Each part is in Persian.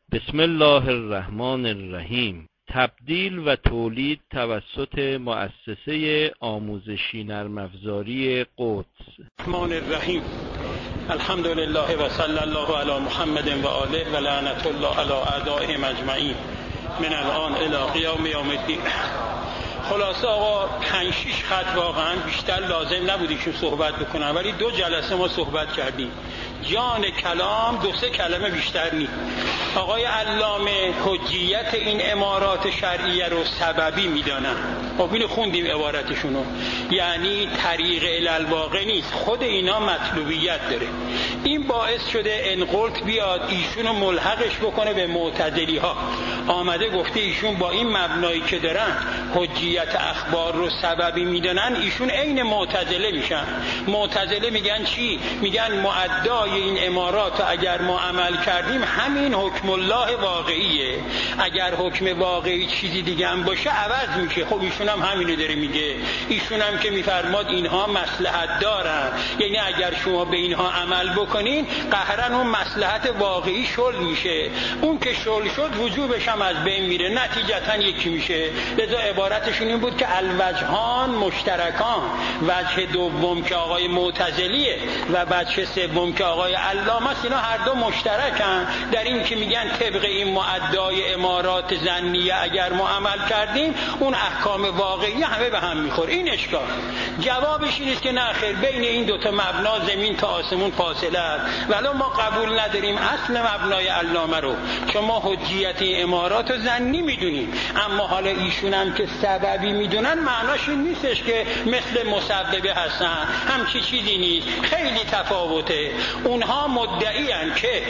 بسم الله الرحمن الرحیم. تبدیل و تولید توسط مؤسسه آموزشی نرم افزاری قدس. الرحمن الرحیم. الحمد لله و صلی الله علی محمد و آله و لعنت الله علی اعدائهم اجمعین من الان الی یوم الدین. خلاصه آقا 5-6 خط واقعا بیشتر لازم نبودیشون صحبت بکنم، ولی 2 جلسه ما صحبت کردیم. جان کلام 2-3 کلمه بیشتر نیست. آقای علامه حجیت این امارات شرعیه رو سببی میدانن. خب اینو خوندیم عبارتشونو، یعنی طریق الالواقع نیست، خود اینا مطلوبیت داره. این باعث شده انقلت بیاد ایشونو ملحقش بکنه به معتزلی ها. آمده گفته ایشون با این مبنایی که دارن حجیت اخبار رو سببی میدانن، ایشون عین معتزله میشن. معتزله میگن چی؟ میگن معدای این امارات اگر ما عمل کردیم همین حکم الله واقعیه، اگر حکم واقعی چیزی دیگه هم باشه عوض میشه. خب ایشون هم همینو داره میگه. ایشون هم که میفرماد اینها مصلحت دارن، یعنی اگر شما به اینها عمل بکنین قهرن اون مصلحت واقعی شل میشه، اون که شل شد وجوبش هم از بین میره، نتیجتا یکی میشه. لذا عبارتشون این بود که الوجهان مشترکان، وجه دوم که آقای معتزلیه و وجه سوم که آقای علامه است، اینا هر دو مشترکن در این که میگن طبق این معدای امارات ظنیه اگر ما عمل کردیم اون احکام واقعی همه به هم میخوره. این اشکال. جوابش این است که نه خیر، بین این دوتا مبنا زمین تا آسمون فاصله است، ولی ما قبول نداریم اصل مبنای علامه رو، چون ما حجیت امارات ظنی میدونیم. اما حالا ایشون هم که سببی میدونن معناش این نیستش که مثل مسببه هستن، همچی چیزی نیست، خیلی تفاوته. اونها مدعیان که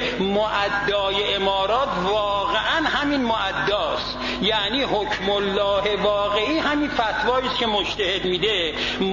معدای امارات واقعا همین معداست، یعنی حکم الله واقعی همین فتوایی است که مجتهد میده.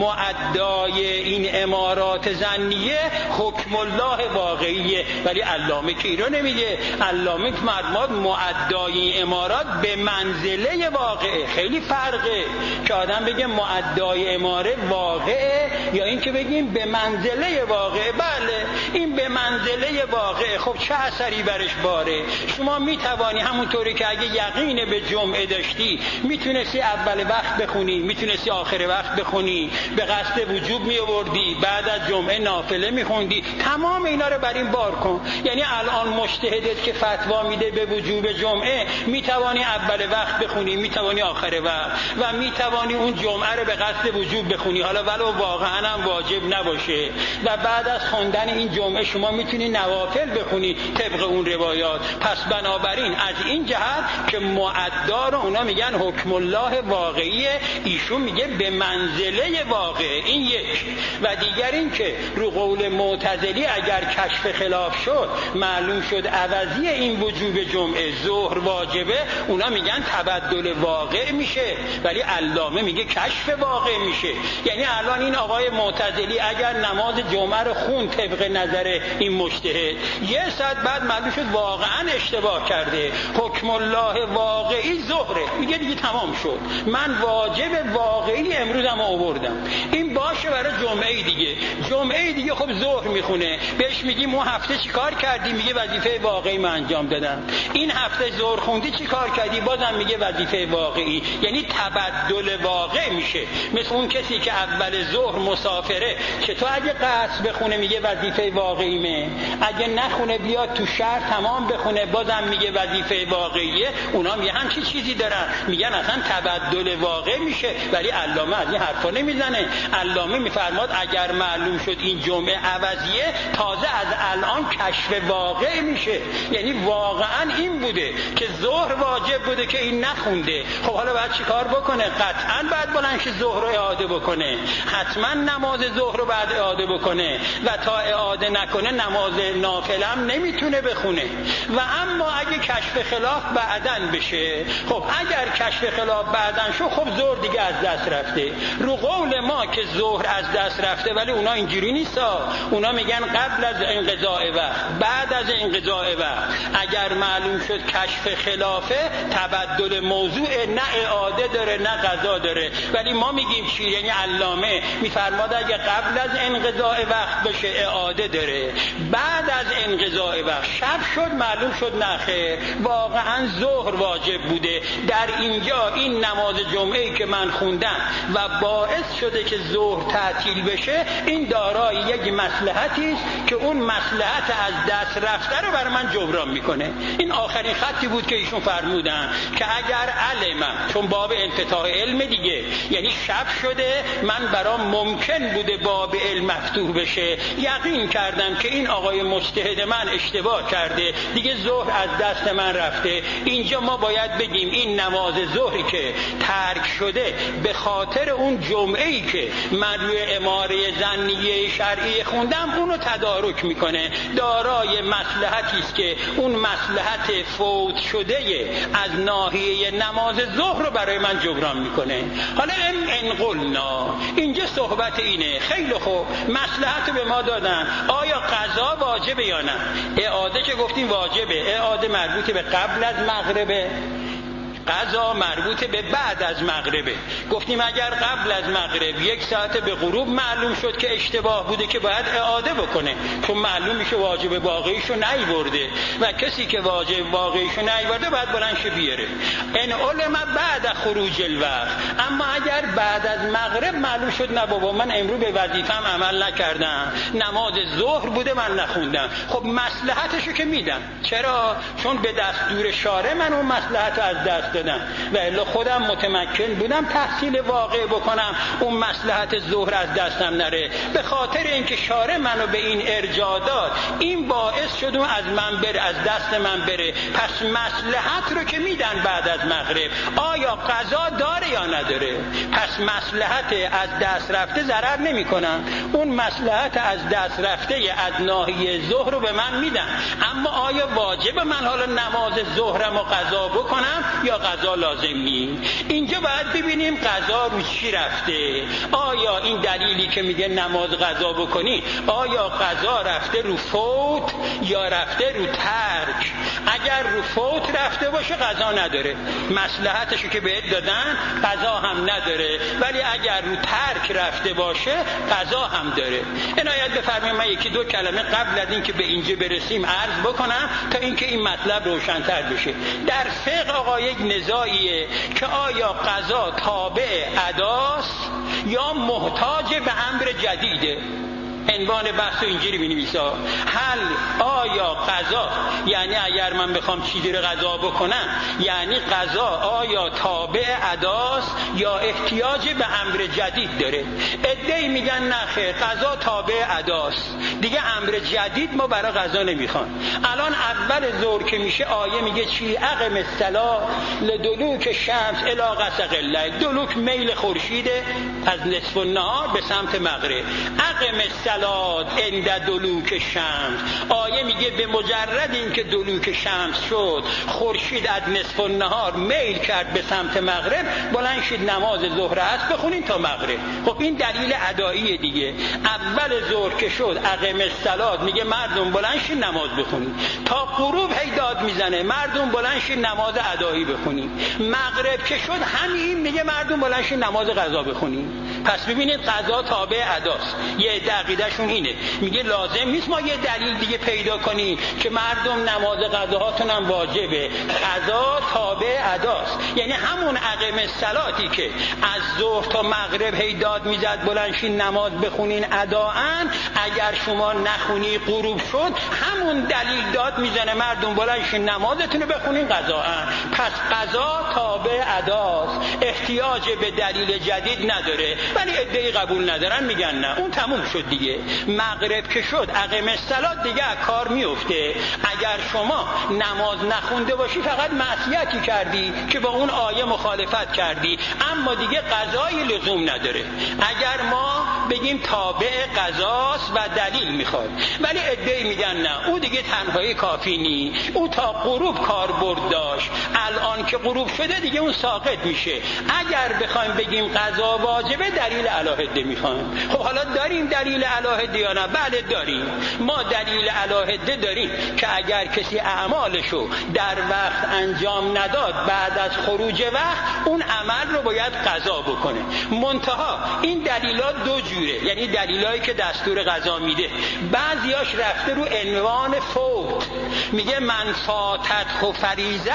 معدای این امارات ظنیه حکم الله واقعیه، ولی علامه که ایران نمیگه. علامه فرمود معدای این امارات به منزله واقعه. خیلی فرقه که آدم بگه معدای اماره واقعه یا این که بگیم به منزله واقعه. بله این به منزله واقعه، خب چه اثری برش باره؟ شما میتوانی همونطوری که اگه یقین به جمعه داشتی میتونستی اول وقت بخونی، میتونستی آخر وقت بخونی، به قصد وجوب میآوردی، بعد از جمعه نافله میخوندی، تمام اینا رو بر این بار کن. یعنی الان مجتهدت که فتوا میده به وجوب جمعه، میتوانی اول وقت بخونی، میتوانی آخر وقت، و میتوانی اون جمعه رو به قصد وجوب بخونی حالا ولو واقعا هم واجب نباشه، و بعد از خوندن این جمعه شما میتونی نوافل بخونی طبق اون روایات. پس بنابراین از این جهت که معدا رو اونا میگن حکم الله واقعیه، ایشون میگه به منزله واقعه. این یک. و دیگر این که رو قول معتزلی اگر کشف خلاف شد معلوم شد عوضی این وجوب جمعه ظهر واجبه، اونا میگن تبدل واقع میشه، ولی علامه میگه کشف واقع میشه. یعنی الان این آقای معتزلی اگر نماز جمعه رو خون طبق نظر این مجتهد، یه ساعت بعد معلوم شد واقعا اشتباه کرده، حکم الله واقعی ظهره، میگه دیگه تمام شد، من واجب واقعی امروزم آوردم. این باشه برای جمعه دیگه. جمعه دیگه خب ظهر میخونه، بهش میگیم اون هفته چی کار کردی؟ میگه وظیفه واقعی من انجام دادم. این هفته ظهر خوندی چی کار کردی؟ بازم میگه وظیفه واقعی. یعنی تبدل واقع میشه. مثل اون کسی که اول ظهر مسافره، چطور اگه قصد بخونه میگه وظیفه واقعیمه، اگه نخونه بیاد تو شهر تمام بخونه بازم میگه وظیفه واقعیه. اونا میگه همچین چیزی دارن، میگن اصلا تبدل واقع میشه، ولی علامه از این حرفا نمیزنه. علامه میفرماد اگر معلوم شد این جمعه عوضیه، تازه از الان کشف واقع میشه. یعنی واقعا این بوده که ظهر واجب بوده که این نخونده، خب حالا باید چی کار بکنه؟ قطعا باید بلند شه ظهر رو اعاده بکنه، حتما نماز ظهر رو بعد اعاده بکنه، و تا اعاده نکنه نماز نافله هم نمیتونه بخونه. و اما اگه کشف خلاف بعدن بشه، خب اگر کشف خلاف بعدن شو، خب ظهر دیگه از دست رفته. رو قول ما که ظهر از دست رفته، ولی اونا اینجوری نیستا. اونا میگن قبل از انقضاء وقت، بعد از انقضاء وقت اگر معلوم شد کشف خلافه، تبدل موضوع، نه اعاده داره نه قضا داره. ولی ما میگیم چی؟ یعنی علامه میفرماد اگر قبل از انقضاء وقت بشه اعاده داره، بعد از انقضاء وقت شب شد معلوم شد نخیر واقعا ظهر واجب بوده. در اینجا این نماز جمعه‌ای که من خوندم و باعث شده که ظهر تعطیل بشه، این دارای یک مصلحتی است که اون مصلحت از دست رفته رو برای من جبران میکنه. این آخرین خطی بود که ایشون فرمودن که اگر علمم، چون باب انفتاح علم دیگه، یعنی شب شده من برام ممکن بوده باب علم مفتوح بشه، یقین کردم که این آقای مجتهد من اشتباه کرده، دیگه ظهر از دست من رفته. اینجا ما باید بگیم این نماز ظهری که ترک شده به خاطر اون جمعه‌ای که من روی اماره ظنیه شرعی خوندم اونو تدارک میکنه، دارای مصلحتی است که اون مصلحت فوت شده از ناحیه نماز ظهر رو برای من جبران میکنه. حالا ان قلنا، اینجا صحبت اینه، خیلی خوب مصلحت رو به ما دادن، آیا قضا واجبه یا نه؟ اعاده که گفتیم واجبه، اعاده مربوط به قبل از مغربه، قضا مربوط به بعد از مغربه. گفتیم اگر قبل از مغرب 1 ساعت به غروب معلوم شد که اشتباه بوده که باید اعاده بکنه، چون معلوم میشه واجب باقیشو نیورده و کسی که واجب باقیشو نیورده باید بلند شه بیاره. ان علم بعد خروج الوقت، اما اگر بعد از مغرب معلوم شد نه بابا من امروز به وظیفه‌ام عمل نکردم، نماز ظهر بوده من نخوندم، خب مصلحتشو که میدم. چرا؟ چون به دستور شارع من اون مصلحت از دست دادم و الا خودم متمکن بودم تحصیل واقع بکنم اون مصلحت ظهر از دستم نره. به خاطر اینکه شارع منو به این ارجاع داد، این باعث شد اون از من بره، از دست من بره. پس مصلحت رو که میدن بعد از مغرب، آیا قضا داره یا نداره؟ پس مصلحت از دست رفته ضرر نمیکنم، اون مصلحت از دست رفته از ناحیه ظهر رو به من میدن. اما آیا واجب من حالا نماز ظهرم رو قضا بکنم یا قضا لازم نیست؟ اینجا باید ببینیم قضا رو چی رفته. آیا این دلیلی که میگه نماز قضا بکنی، آیا قضا رفته رو فوت یا رفته رو ترک؟ اگر رو فوت رفته باشه قضا نداره، مصلحتشو که بهت دادن قضا هم نداره. ولی اگر رو ترک رفته باشه قضا هم داره. عنایت بفرمایید من 1-2 کلمه قبل از این که به اینجا برسیم عرض بکنم تا اینکه این مطلب روشن‌تر بشه. در فقه آقا یک نزاعیه که آیا قضا تابع اداست یا محتاج به امر جدیده. عنوان بحث اینجوری بنویسا، هل آیا قضا، یعنی اگر من بخوام چیزی رو قضا بکنم، یعنی قضا آیا تابع اداست یا احتیاج به امر جدید داره؟ عده‌ای میگن نه خیر، قضا تابع اداست، دیگه امر جدید ما برای قضا نمیخوان. الان اول ظهر که میشه آیه میگه چی؟ اقم الصلاة لدلوک شمس الی غسق اللیل. دلوک میل خورشید از نصف النهار به سمت مغرب. اقم الصلاة عند دلوک شمس، آیه میگه به مجرد این که دلوک شمس شد، خورشید از نصف النهار میل کرد به سمت مغرب، بلند شید نماز ظهر است بخونین تا مغرب. خب این دلیل ادایی دیگه. اول ظهر که شد اقم الصلاة میگه مردم بلند شید نماز بخونین، تا غروب هی داد میزنه مردم بلند شید نماز ادایی بخونین. مغرب که شد همین میگه مردم بلند شید نماز قضا بخونین. پس ببینید قضا تابع اداست. یه عقیدهشون اینه، میگه لازم نیست ما یه دلیل دیگه پیدا کنیم که مردم نماز قضاهاتون هم واجبه، قضا تابع اداست. یعنی همون اقم الصلاتی که از ظهر تا مغرب هی داد میزد بلند شین نماز بخونین اداءن، اگر شما نخونی غروب شد، همون دلیل داد میزنه مردم بلند شین نمازتون رو بخونین قضاءن. پس قضا تابع اداست، احتیاج به دلیل جدید نداره. ولی عده‌ای قبول ندارن، میگن نه اون تموم شد دیگه. مغرب که شد اقم الصلاة دیگه کار میفته. اگر شما نماز نخونده باشی فقط معصیتی کردی که با اون آیه مخالفت کردی، اما دیگه قضای لزوم نداره. اگر ما بگیم تابع قضاست و دلیل میخواد. ولی عده‌ای میگن نه، او دیگه تنهایی کافی نی، او تا غروب کاربرد داشت، الان که غروب شده دیگه اون ساقط میشه. اگر بخوایم بگیم قضا واجبه دلیل علاهده میخوایم. خب حالا داریم دلیل علاهده یا نه؟ بله داریم. ما دلیل علاهده داریم که اگر کسی اعمالشو در وقت انجام نداد، بعد از خروج وقت اون عمل رو باید قضا بکنه. منتها این دلیلات دو جوره، یعنی دلیلایی که دستور قضا میده. بعضیاش رفته رو عنوان فوت، میگه من فاتت فریضه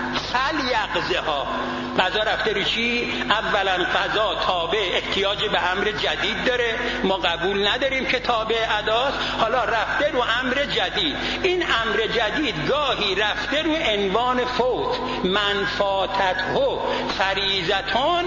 فلیقضها. قضا رفته رو چی؟ اولا قضا تابع احتیاج به امر جدید داره، ما قبول نداریم که تابع اداست. حالا رفته رو امر جدید، این امر جدید گاهی رفته رو عنوان فوت، من فاتته فریضتون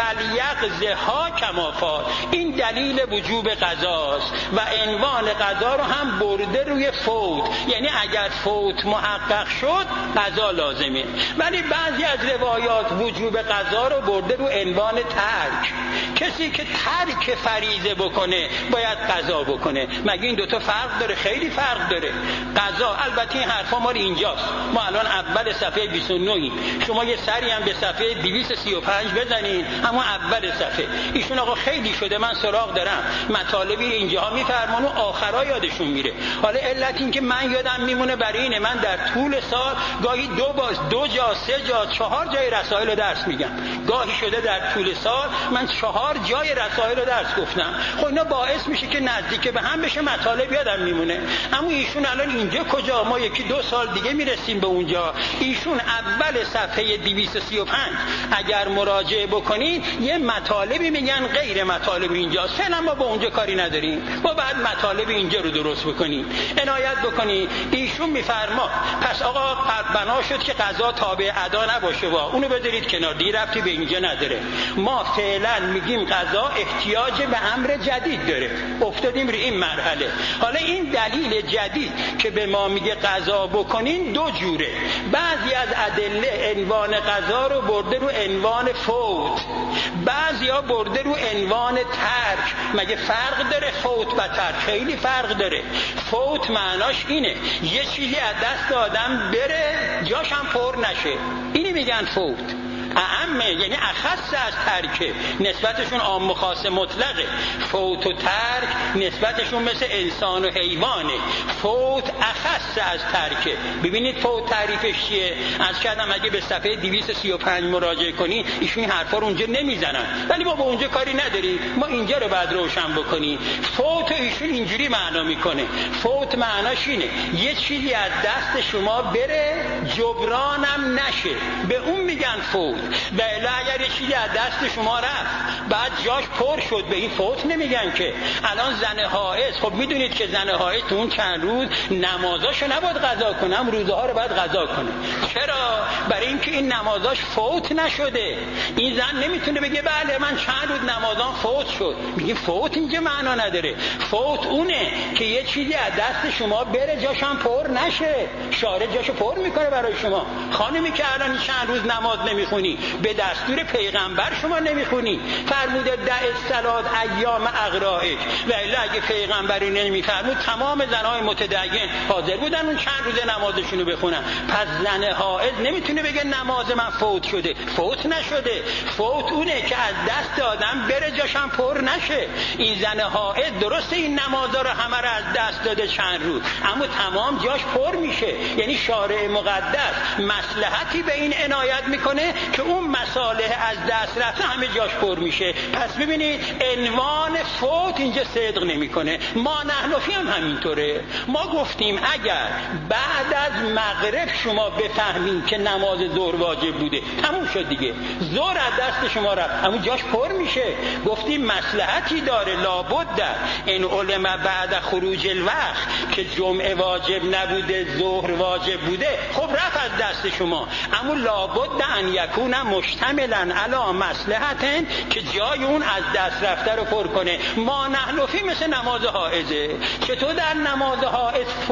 فلیقضها کما فات. این دلیل وجوب قضاست و عنوان قضا رو هم برده روی فوت، یعنی اگر فوت محقق شد قضا لازمه. ولی بعضی از روایات وجوب قضا رو برده رو عنوان ترک. کسی که ترک فریضه بکنه باید قضا بکنه. مگه این دوتا فرق داره؟ خیلی فرق داره. قضا، البته این حرفا مال اینجاست، ما الان اول صفحه 29 شما یه سری هم به صفحه 235 بزنین، اما اول صفحه. ایشون آقا خیلی شده من سراغ دارم، مطالبی اینجاها میفرمان و آخرا یادشون میره. حالا علت این که من یادم میمونه برای اینه من در طول سال گاهی دو جا 3 جا 4 جای رسائل رو درس میگم. گاهی شده در طول سال من 4 جای رسائل رو درس گفتم. خب اینا باعث میشه که نزدیک به هم بشه، مطالب یادم میمونه. اما ایشون الان اینجا کجا؟ ما 1-2 سال دیگه میرسیم به اونجا. ایشون اول صفحه 235 اگر مراجعه بکنید یه مطالبی میگن غیر مطالب اینجاست. فعلا ما با اونجا کاری نداریم، ما بعد مطالب اینجا رو درست بکنیم. عنایت بکنید. ایشون میفرما پس آقا بنا شد که قضا تابع ادا نباشه، اونو بذارید کنار، دی ربطی به اینجا نداره. ما فعلا میگیم قضا احتیاج به امر جدید داره، افتادیم روی این مرحله. حالا این دلیل جدید که به ما میگه قضا بکنین دو جوره. بعضی از ادله عنوان قضا رو برده رو عنوان فوت، بعضیا برده رو عنوان ترک. مگه فرق داره فوت و ترک؟ خیلی فرق داره. فوت معناش اینه یه چیزی از دست آدم بره جاش هم پر نشه، اینی میگن فوت. اعمه یعنی اخص از ترکه، نسبتشون عام و خاص مطلقه. فوت و ترک نسبتشون مثل انسان و حیوانه. فوت اخص از ترکه. ببینید فوت تعریفش چیه؟ از کردم اگه به صفحه 235 مراجعه کنی ایشون این حرفا رو اونجا نمیزنن، ولی ما با اونجا کاری نداریم، ما اینجا رو بعد روشن بکنیم. فوت ایشون اینجوری معنا میکنه، فوت معناش اینه یه چیزی از دست شما بره جبرانم نشه، به اون میگن فوت. و الا اگر یه چیزی از دست شما رفت بعد جاش پر شد، به این فوت نمیگن که. الان زن حائض، خب میدونید که زن حائض تو اون چند روز نمازاشو نباید قضا کنه، هم روزها رو باید قضا کنه. چرا؟ برای اینکه این نمازاش فوت نشده. این زن نمیتونه بگه بله من چند روز نمازام فوت شد. میگه فوت اینجا معنا نداره. فوت اونه که یه چیزی از دست شما بره جاش هم پر نشه. شارع جاشو پر میکنه برای شما. خانمی که الان چند روز نماز نمیخونی، به دستور پیغمبر شما نمیخونی، فرموده دع الصلات ایام اغرائک، و الا اگه پیغمبری نمیفرمود تمام زنهای متدین حاضر بودن اون چند روز نمازشونو بخونن. پس زن حائض نمیتونه بگه نماز من فوت شده، فوت نشده. فوت اونه که از دست آدم بره جاشم پر نشه. این زن حائض درسته این نمازا رو همه رو از دست داده چند روز، اما تمام جاش پر میشه. یعنی شارع مقدس مصلحتی به این عنایت میکنه که اون مصالح از دست رفته همه جاش پر میشه. پس ببینید عنوان فوت اینجا صدق نمیکنه. ما نحنفی هم همینطوره. ما گفتیم اگر بعد از مغرب شما بفهمین که نماز ظهر واجب بوده، تموم شد دیگه، ظهر از دست شما رفت، اما جاش پر میشه. گفتیم مصلحتی داره، لابد این علم بعد خروج الوقت که جمعه واجب نبوده ظهر واجب بوده، خب رفت از دست شما، اما لابد ان یکون مشتملا علی مصلحتن که جای اون از دست رفته رو پر کنه. ما نحنفی مثل نماز حائضه. چطور در نماز حائض فوت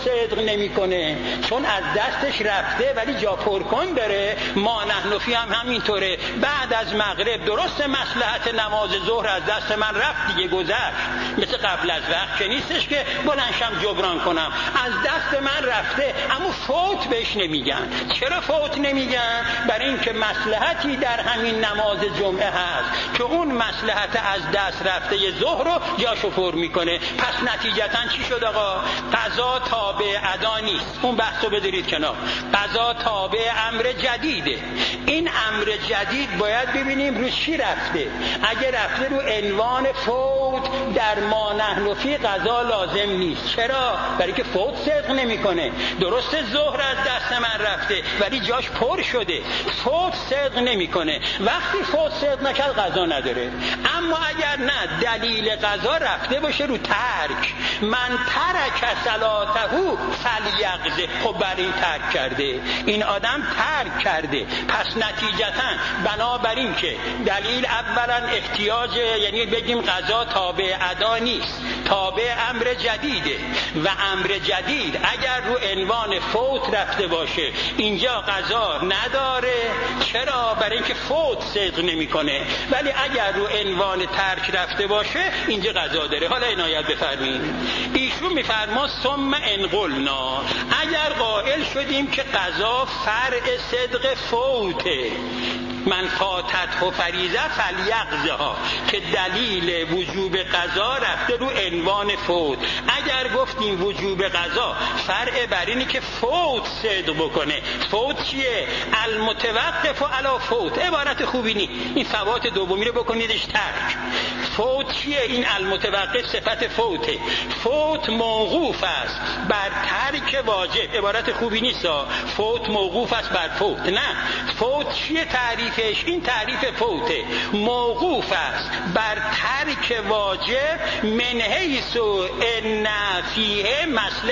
صدق نمیکنه، چون از دستش رفته ولی جا پرکن داره. ما نحن فی هم همینطوره. بعد از مغرب درست مصلحت نماز ظهر از دست من رفت دیگه، گذشت، مثل قبل از وقت که نیستش که بلنشم جبران کنم، از دست من رفته. اما فوت بهش نمیگن. چرا فوت نمیگن؟ برای اینکه مصلحتی در همین نماز جمعه هست که اون مصلحت از دست رفته ظهر رو جاشو پر میکنه. پس نتیجتا چی شد آقا؟ قضا تابع ادا نیست. اون بحثو بذارید کنار. قضا تابع امر جدیده. این امر جدید باید ببینیم رو چی رفته. اگه رفته رو عنوان فوت، در ما نحن فی قضا لازم نیست. چرا؟ برای که فوت صدق نمیکنه. درسته ظهر از دست من رفته ولی جاش پر شده. فوت صدق نمیکنه. وقتی فوت صدق نکرد قضا نداره. اما اگر نه دلیل قضا رفته باشه رو ترک، من ترک صلاته فلیقض، خب برای این ترک کرده، این آدم ترک کرده. پس نتیجتا بنابراین که دلیل اولا احتیاج، یعنی بگیم قضا تابع ادا نیست، تابع امر جدیده و امر جدید اگر رو عنوان فوت رفته باشه اینجا قضا نداره. چرا؟ برای اینکه فوت صدق نمیکنه. ولی اگر رو عنوان ترک رفته باشه اینجا قضا داره. حالا عنایت بفرمایید. ایشون میفرما ثم ان قلنا، اگر قائل شدیم که قضا فرع صدق فوته، من فاتت و فریضه فلیقضها، که دلیل وجوب قضا رفته رو عنوان فوت. اگر گفتیم وجوب قضا فرع بر اینه که فوت صدق بکنه. فوت چیه؟ المتوقف علی فوت. عبارت خوبی نی، این فوات دومی رو بکنیدش ترک. فوت چیه؟ این المتوقف صفت فوته. فوت موقوف است بر ترک واجب. عبارت خوبی نیست. فوت موقوف است بر فوت. نه، فوت چیه تعریفش؟ این تعریف فوته. موقوف است بر ترک واجب من حیث ان فیه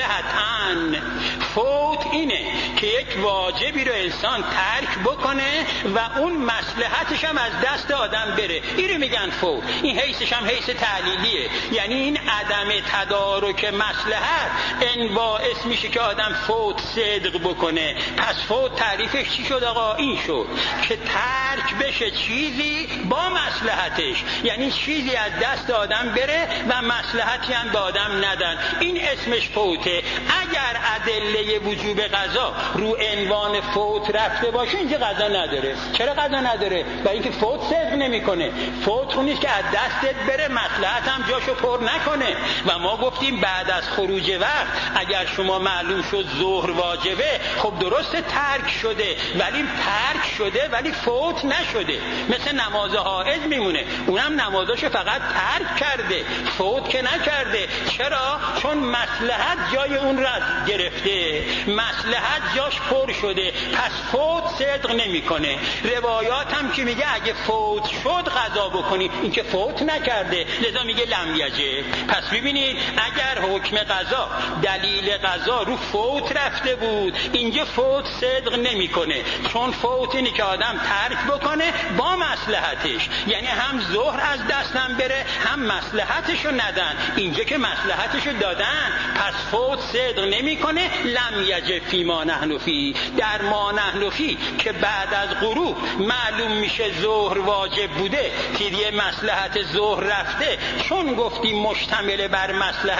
مصلحتان. فوت اینه که یک واجبی رو انسان ترک بکنه و اون مصلحتش هم از دست آدم بره. این رو میگن فوت. این حیثش هم حیث تعلیلیه، یعنی این عدم تدارک مصلحت این باعث میشه که آدم فوت صدق بکنه. پس فوت تعریفش چی شد آقا؟ این شد که ترک بشه چیزی با مصلحتش، یعنی چیزی از دست آدم بره و مصلحتی هم به آدم ندن. این اسمش فوته. اگر ادله وجوب قضا رو عنوان فوت رفته باشه اینجا قضا نداره. چرا قضا نداره؟ برای اینکه فوت صدق نمیکنه. فوت نیست که از دستت بره مصلحت هم جاشو پر نکنه. و ما گفتیم بعد از خروج وقت اگر شما معلوم شد ظهر واجبه، خب درست ترک شده ولی ترک شده ولی فوت نشده. مثل نماز حائض میمونه، اونم نمازاشو فقط ترک کرده، فوت که نکرده. چرا؟ چون مصلحت جای اون را گرفته، مصلحت جاش پر شده، پس فوت صدق نمیکنه. روایات هم که میگه اگه فوت شد قضا بکنی، این که فوت نکرده لذا میگه لم یجب. پس ببینید اگر حکم قضا دلیل قضا رو فوت رفته بود، اینجا فوت صدق نمیکنه، چون فوت اینه که آدم ترک بکنه با مصلحتش، یعنی هم ظهر از دستم بره هم مصلحتشو ندن. اینجا که مصلحتشو دادن پس فوت صدق نمیکنه. لم یجب فی ما نحن فی، در ما نحن فی که بعد از غروب معلوم میشه ظهر واجب بوده، تیریه مصلحت ظهر رفته، چون گفتیم مشتمل بر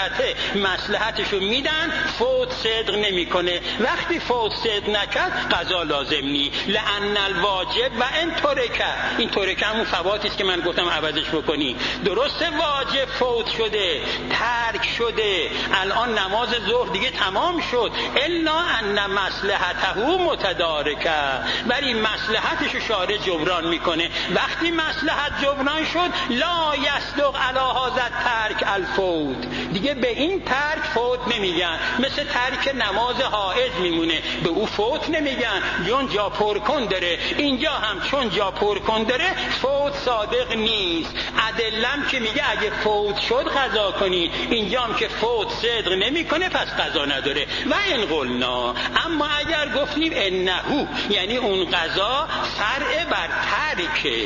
مصلحتشو میدن، فوت صدق نمیکنه. وقتی فوت صدق نکرد قضا لازم نی. لأن الواجب و ان ترک، این ترک همون فواتی است که من گفتم عوضش بکنی. درسته واجب فوت شده، ترک شده، الان نماز ظهر دیگه تمام شد، الا ان مصلحته متدارکه، ولی مصلحتشو شارع جبران میکنه. وقتی مصلحت جبران شد لا یصدق علی هذا ترک الفوت، دیگه به این ترک فوت نمیگن. مثل ترک نماز حائض میمونه، به او فوت نمیگن، چون جا پر کن داره. اینجا هم چون جا پر کن داره فوت صادق نیست. ادلم که میگه اگه فوت شد قضا کنی، اینجا هم که فوت صدق نمیکنه پس قضا نداره. و این قلنا، اما اگر گفتیم انهو، یعنی اون قضا فرع بر ترک،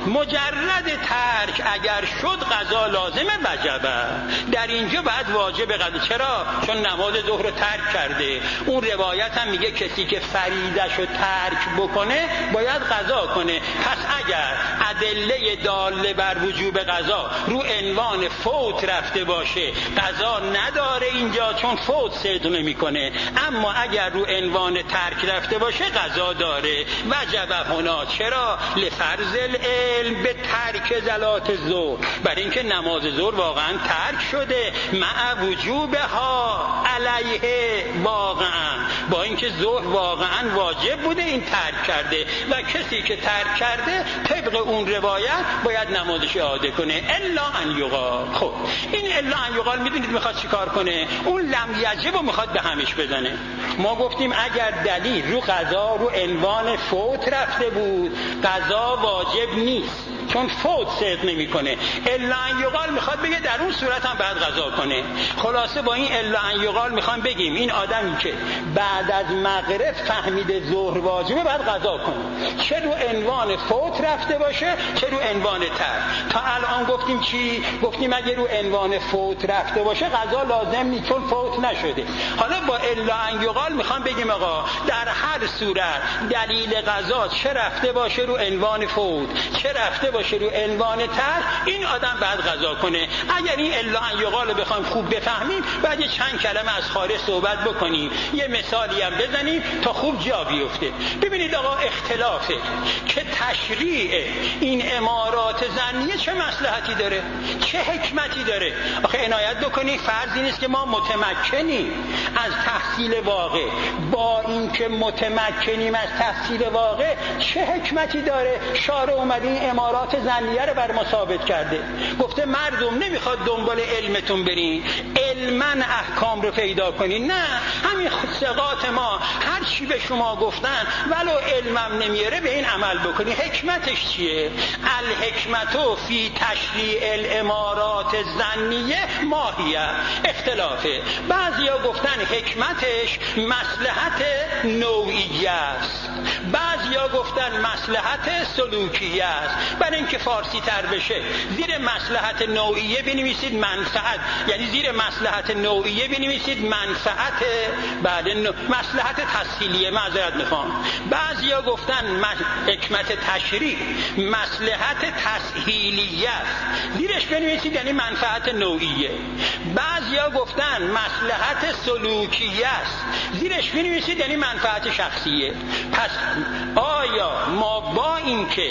مجرد ترک اگر شد قضا لازمه وجبه. در اینجا باید واجب قضا. چرا؟ چون نماز ظهر رو ترک کرده. اون روایت هم میگه کسی که فریضه‌ش رو ترک بکنه باید قضا کنه. پس اگر ادله داله بر وجوب قضا رو عنوان فوت رفته باشه قضا نداره اینجا، چون فوت صدق نمیکنه. اما اگر رو عنوان ترک رفته باشه قضا داره. وجب هنا. چرا؟ لفرض العلم به ترک صلات ظهر، برای اینکه نماز ظهر واقعا ترک شده، مع وجوبها علیه، واقعا با اینکه ظهر واقعا واجب بوده این ترک کرده و کسی که ترک کرده طبق اون روایت باید نمازش اعاده کنه. الا ان یقال. خب این الا ان یقال میدونید میخواد چیکار کنه؟ اون لم یجب رو میخواد به همش بزنه. ما گفتیم اگر دلیل رو قضا رو عنوان فوت رفته بود قضا واجب نیست، چون فوت صدق نمیکنه. الا ان یقال میخواد بگه در اون صورت هم باید قضا کنه. خلاصه با این الا ان یقال میخوام بگیم این آدمی که بعد از مغرب فهمیده ظهر واجبه باید قضا کنه، چه رو عنوان فوت رفته باشه چه رو عنوان ترک. تا الان گفتیم چی؟ گفتیم اگه رو عنوان فوت رفته باشه قضا لازم نیست چون فوت نشده. حالا با الا ان یقال میخوام بگیم آقا در هر صورت دلیل قضا چه رفته باشه رو عنوان فوت چه رفته باشه رو عنوان ترک، این آدم بعد قضا کنه. اگر این الا ان یقال رو بخوایم خوب بفهمیم بعد چند کلمه از خارج صحبت بکنیم، یه مثالی هم بزنیم تا خوب جا بیفته. ببینید آقا اختلافه که تشریع این امارات ظنیه چه مصلحتی داره، چه حکمتی داره. آخه عنایت بکنید فرض نیست که ما متمکنیم از تحصیل واقع، با اینکه متمکنیم از تحصیل واقع چه حکمتی داره؟ شارع اومده این امارات ظنیه رو بر ما ثابت کرده، گفته مردم نمیخواد دنبال علمتون برین، علما احکام رو پیدا کنین، نه همین ثقات ما هر چی به شما گفتن ولو علمم نمیاره به این عمل بکنی. حکمتش چیه؟ الحکمتو فی تشریع الامارات ظنیه ماهیه. اختلافه. بعضیا گفتن حکمتش مصلحت نوعیه است، بعضیا گفتن مصلحت سلوکیه است. برای اینکه فارسی تر بشه زیر مصلحت نوعیه بنویسید منفعت، یعنی زیر مصلحت نوعیه بنویسید منفعت، بعد مصلحت تسهیلیه. معذرت میخوام. بعضیا گفتن حکمت تشریع مصلحت تسهیلیه است، زیرش بنویسید یعنی منفعت نوعیه. بعضیا گفتن مصلحت سلوکیه است، زیرش بنویسید یعنی منفعت شخصیه. پس آیا ما با اینکه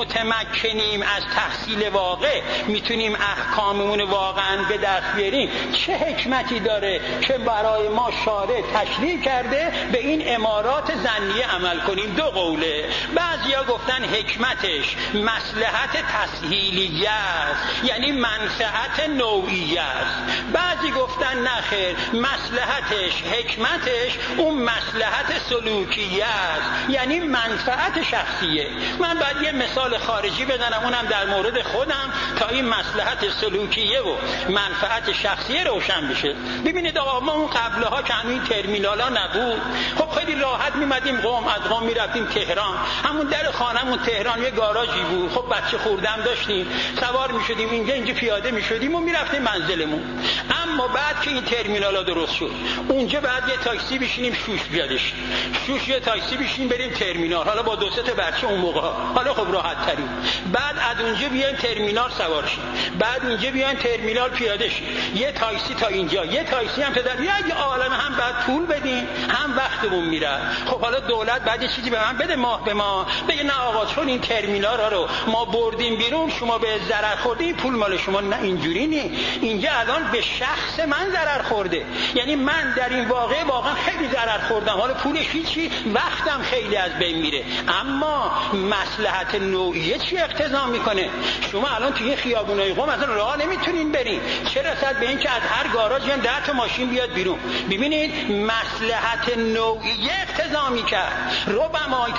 متمکنیم از تحصیل واقع میتونیم احکاممون واقعا به دست بیاریم؟ چه حکمتی داره که برای ما شارع تشریع کرده به این امارات ظنیه عمل کنیم؟ دو قوله. بعضیا گفتن حکمتش مصلحت تسهیلیه است، یعنی منفعت نوعیه است. بعضی گفتن نخیر، مصلحتش حکمتش اون مصلحت سلوکیه است، یعنی منفعت شخصیه. من بعد یه مثال خارجی بزنم اونم در مورد خودم تا این مصلحت سلوکیه و منفعت شخصیه روشن بشه. ببینید آقا ما اون قبلها که همین ترمینالا نبود، خب خیلی راحت میمدیم قم، از قم میرفتیم تهران، همون در خانمون تهران یه گاراژی بود، خب بچه خوردم داشتیم، سوار میشدیم اینجا پیاده میشدیم و میرفتیم منزلمون. اما بعد که این ترمینالا درست شد اونجا بعد یه تاکسی بشینیم شوش بیادش، شوش یه تاکسی بشینیم بریم ترمینال، حالا با دو سه تا بچه اون موقع، حالا خب راحت تریم. بعد از اونجا بیایم ترمینال سوار شیم، بعد اونجا بیایم ترمینال پیاده شیم، یه تاکسی تا اینجا، یه تاکسی هم تا در یه عالمه، هم بعد پول بدیم هم وقتمون میره. خب حالا دولت بعد یه چیزی به من بده، ماه به ماه بگه نه آقا چون این ترمینال رو ما بردیم بیرون شما به ضرر خوردین، پول مال شما. نه اینجوری نی، اینجا الان به شخص من ضرر خورده، یعنی من در این واقعه واقعا خیلی ضرر خوردم، حالا پولش هیچی، وقتم خیلی از بین میره. اما مصلحت نوعیه چی اقتضا میکنه؟ شما الان توی خیابونای قم اصلا راه نمیتونین برین، چه رسد به این که از هر گاراژی هم 10 تا ماشین بیاد بیرون. ببینید مصلحت نوعیه اقتضا میکرد. ربما تعبیر آقای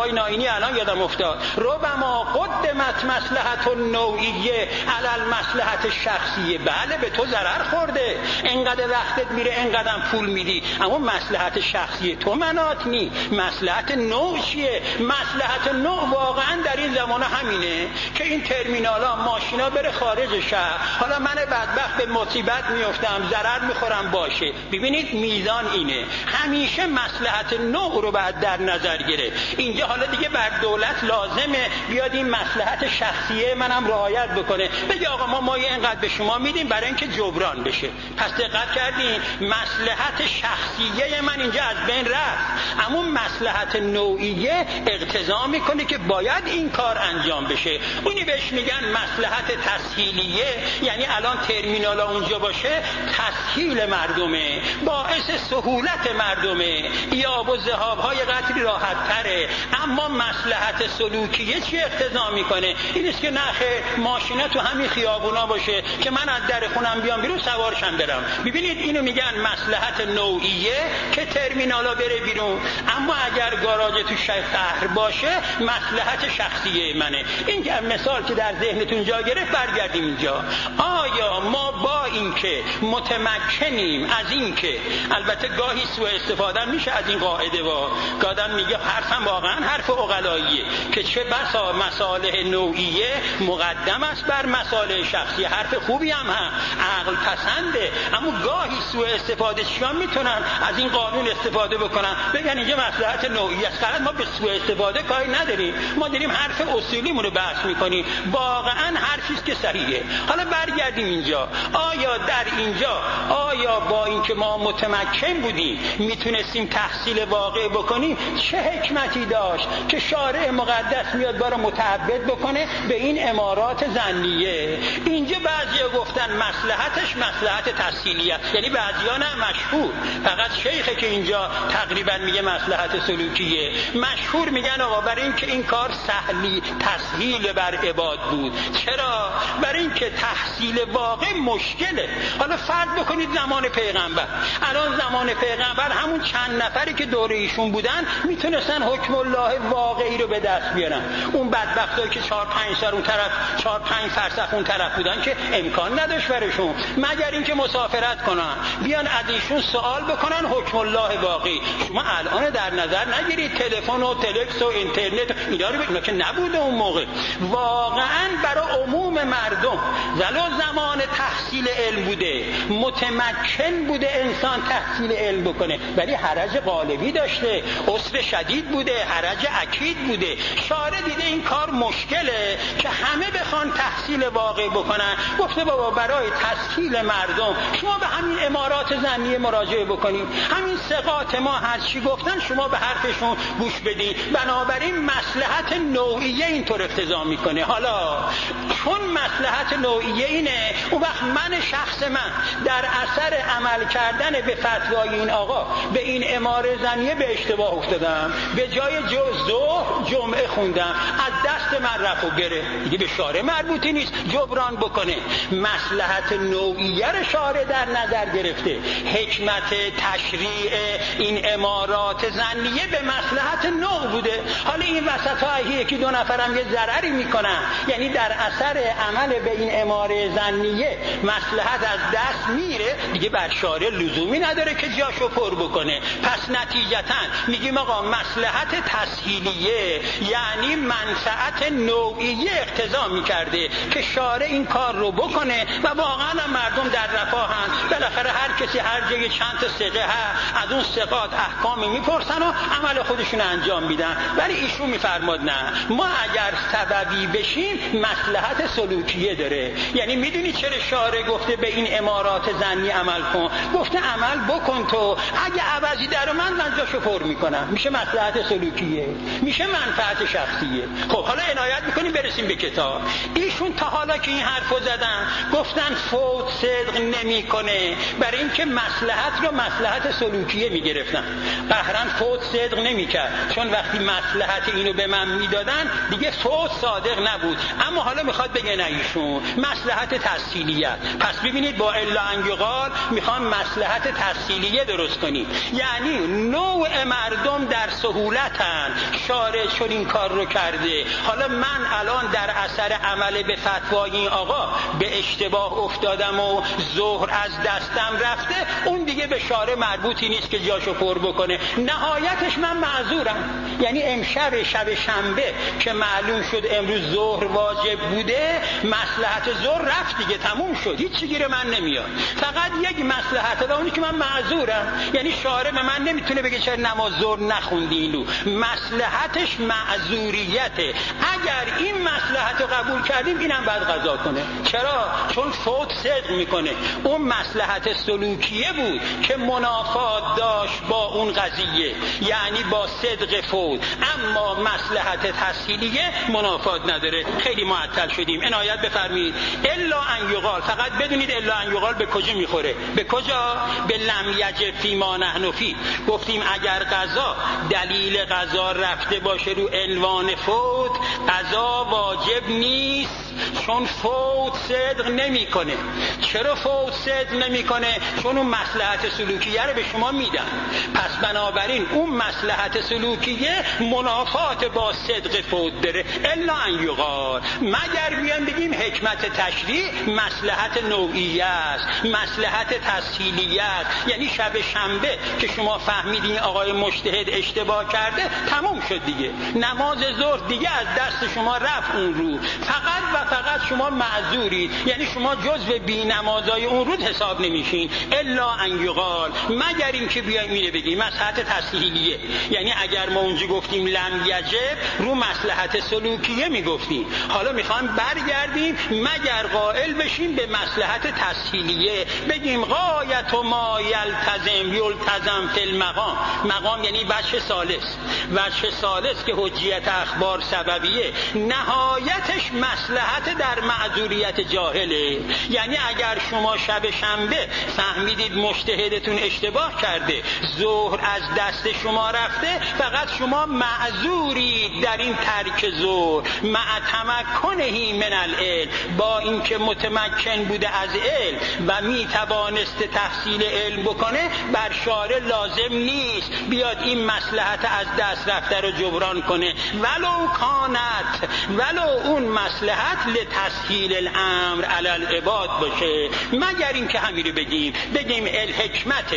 آقای ناینی الان یادم افتاد، ربما قدمت مصلحت النوعیه علی المصلحت الشخصیه. بله به تو ضرر خورده، انقدر وقتت میره، انقدر پول میدی، اما مصلحت شخصی تو منات نی. مصلحت نوع چیه؟ مصلحت نوع واقعا در این زمان همینه که این ترمینالا ماشینا بره خارج شهر. حالا من بدبخت به مصیبت میافتم، ضرر میخورم، باشه. ببینید میزان اینه، همیشه مصلحت نوع رو باید در نظر گرفت. اینجا حالا دیگه بر دولت لازمه بیاد این مصلحت شخصیه منم رعایت بکنه، بگه آقا ما اینقدر به شما میدیم برای اینکه جبران بشه. پس دقت کردین مصلحت شخصیه من اینجا از بین رفت، اما مصلحت نوعیه اقتضا میکنه که باید این کار انجام بشه. اونی بهش میگن مصلحت تسهیلیه، یعنی الان ترمینالا اونجا باشه تسهیل مردمه، باعث سهولت مردمه، ایاب و ذهاب‌های قطری راحت تره. اما مصلحت سلوکیه چی اقتضا میکنه؟ این است که نخه ماشینا تو همین خیابونا باشه که من از در خونم بیام بیرون سوارشم برم. ببینید اینو میگن مصلحت نوعیه که ترمینالا بره بیرون، اما اگر گاراژ تو شهر باشه مصلحت شخصیه منه. این مثال که در ذهنتون جا گرفت برگردیم اینجا. آیا ما با اینکه متمکنیم از اینکه، البته گاهی سوء استفاده میشه از این قاعده و گادن میگه حرفم واقعا حرف عقلاییه که چه بسا مصالح نوعیه مقدم است بر مصالح شخصی. حرف خوبی هم عقل پسنده، اما گاهی سوء استفاده چیان میتونن از این قانون استفاده بکنن، بگن اینجا مصلحت نوعی است. فقط ما به سوء استفاده کاری نداریم، ما داریم حرف اصولیمون رو بحث میکنیم، واقعا حرفی است که صحیحه. حالا برگردیم اینجا، آیا در اینجا با اینکه ما متمکن بودیم میتونستیم تحصیل واقع بکنیم؟ چه حکمتی داشت که شارع مقدس میاد برای متعبد بکنه به این امارات ظنیه؟ اینجا بعضیا گفتن مصلحتش مصلحت تسهیلیه، یعنی بعضیا نه، مشهور فقط شیخه که اینجا تقریبا میگه مصلحت سلوکیه. مشهور میگن آقا برای اینکه این کار تسهیل بر عباد بود. چرا؟ برای اینکه تحصیل واقع مشکله. حالا فرض بکنید زمان پیغمبر، الان زمان پیغمبر همون چند نفری که دوره ایشون بودن میتونستن حکم الله واقعی رو به دست بیارن. اون بدبختایی که 4-5 سال اون طرف 4-5 فرسخ اون طرف بودن که امکان نداشت برشون مگر اینکه مسافرت کنن، بیان از ایشون سوال بکنن حکم الله واقعی. شما الان در نظر نگیرید تلفن و تلکس و اینترنت اینا رو، اینا که نبوده اون موقع. واقعا برای عموم مردم ولو زمان تحصیل علم بوده، متمکن بوده انسان تحصیل علم بکنه، ولی حرج قالبی داشته، عسر شدید بوده، حرج اکید بوده. شارع دیده این کار مشکله که همه بخوان تحصیل واقع بکنن، گفته بابا برای تسهیل مردم شما به همین امارات ظنیه مراجعه بکنید، همین ثقات ما هر چی گفتن شما به حرفشون گوش بدید. بنابراین مصلحت نوعیه اینطور اقتضا میکنه. حالا چون مصلحت نوعیه اینه، اون وقت من شخص من در اثر عمل کردن به فتوای این آقا به این اماره ظنیه به اشتباه افتادم، به جای ظهر جمعه خوندم، از دست من رفت و بره، دیگه به شارع مربوطی نیست جبران بکنه. مصلحت نوعیه رو شارع در نظر گرفته، حکمت تشریع این امارات ظنیه به مصلحت نوع بوده. حالا این وسط ها یکی دو نفرم یه ضرری میکنن، یعنی در اثر عمل به این اماره ظنیه مصلحت از دست میره، دیگه بر شارع لزومی نداره که جاشو پر بکنه. پس نتیجتا میگیم آقا مصلحت تسهیلیه یعنی منفعت نوعیه اقتضا میکرده که شارع این کار رو بکنه و واقعا مردم در رفاهن. بالاخره هر کسی هر جای چند تا ثقه هست از اون ثقات احکامی میپرسن و عمل خودشون انجام میدن. ولی ایشون میفرماد نه، ما اگر سببی بشیم مصلحت سلوکیه داره. یعنی میدونی چرا شارع گفته به این امارات ظنی عمل کن؟ گفته عمل بکن تو، اگه عوضی در من جاشو پر میکنم، میشه مصلحت سلوکیه، میشه منفعت شخصیه. خب حالا عنایت میکنیم برسیم به کتاب. ایشون تا حالا که این حرفو زدن گفتن فوت صدق نمیکنه، برای اینکه مصلحت رو مصلحت سلوکیه میگرفتن. بهرن فوت صدق نمیکرد، چون وقتی مصلحت اینو به من میدادن دیگه فوت صادق نبود. اما حالا میخواد بگه نه ایشون مصلحت تسهیلیه. پس ببینید با الا ان یقال حال میخوام مصلحت تسهیلیه درست کنیم. یعنی نوع مردم در سهولتن، شارع چون این کار رو کرده، حالا من الان در اثر عمل به فتوای این آقا به اشتباه افتادم و ظهر از دستم رفته، اون دیگه به شارع مربوطی نیست که جاشو پر بکنه، نهایتش من معذورم. یعنی امشب شب شنبه که معلوم شد امروز ظهر واجب بوده، مصلحت ظهر رفت دیگه، تموم شد، هیچ گیر من نمیاد. فقط یک مصلحت دا اونی که من معذورم. یعنی شارع به من نمیتونه بگه چرا نماز ظهر نخوندی، مصلحتش معذوریته. اگر این مصلحت رو قبول کردیم اینم باید قضا کنه. چرا؟ چون فوت صدق میکنه. اون مصلحت سلوکیه بود که منافات داشت با اون قضیه، یعنی با صدق فوت، اما مصلحت تسهیلیه منافات نداره. خیلی معطل شدیم، عنایت بفرمایید. الا ان یقال، فقط بدونید الا ان یقال به کجا میخوره؟ به کجا؟ به لم یجب فی ما نحن فی. گفتیم اگر قضا دلیل قضا رفته باشه رو عنوان فوت، قضا واجب نیست، چون فوت صدق نمیکنه. چرا فوت صدق نمیکنه؟ چون اون مصلحت سلوکیه رو به شما میدن. پس بنابراین اون مصلحت سلوکیه منافات با صدق فوت داره. الا ان یقال، مگر بیان بگیم حکمت تشریع مصلحت نوعیه است، مصلحت تسهیلیه است. یعنی شب شنبه که شما فهمیدین آقای مجتهد اشتباه کرده، تموم شد دیگه، نماز ظهر دیگه از دست شما رفت اون رو، فقط و فقط شما معذورید. یعنی شما جزو بی نمازای اون روز حساب نمیشین. الا ان یقال، مگر این که بیایم اینه بگیم مصلحت تسهیلیه. یعنی اگر ما اونجا گفتیم لم یجب، رو مصلحت سلوکیه میگفتیم، حالا میخوایم برگردیم مگر قائل بشیم به مصلحت تسهیلیه، بگیم غایت ما یلتزم فی المقام. مقام یعنی وجه ثالث، وجه ثالث که حجیت اخبار سببیه، نهایتش مصلحت در معذوریت جاهله. یعنی اگر شما شب شنبه فهمیدید مجتهدتون اشتباه کرده، ظهر از دست شما رفته، فقط شما معذورید در این ترک ظهر، مع تمکنه من العلم، با اینکه متمکن بوده از علم و میتوانست تحصیل علم بکنه، بر شارع لازم نیست بیاد این مصلحت از دست رفته رو جبران کنه، ولو کانت، ولو اون مصلحت لتسهیل الامر علی العباد باشه. مگر اینکه همین رو بگیم الحکمت